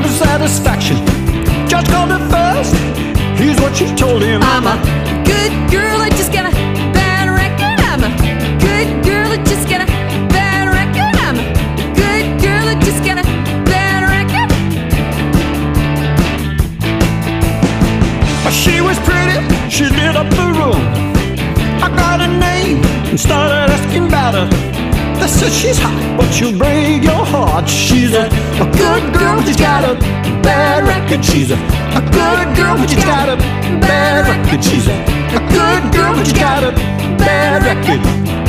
no satisfaction. Judge called her first. Here's what she told him: I'm a good girl, I just got a bad record. I'm a good girl, I just got a bad record. I'm a good girl, I just got a bad record. She was pretty, she lit up the room. I got her name and started asking about her. They said she's hot, but she'll break your heart. She's a good girl, but she's got a bad record. She's a good girl, but she's got a bad record. She's a good girl, but she's got a bad record.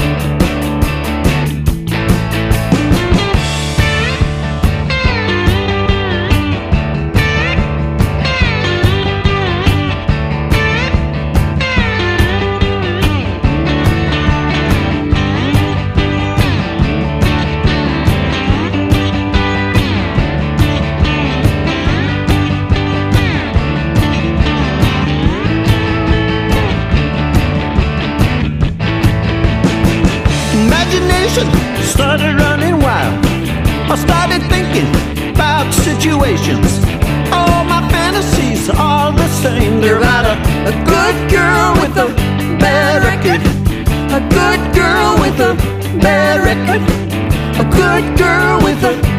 Imagination started running wild. I started thinking about situations. All my fantasies are the same. They're about a good girl with a bad record. A good girl with a bad record. A good girl with a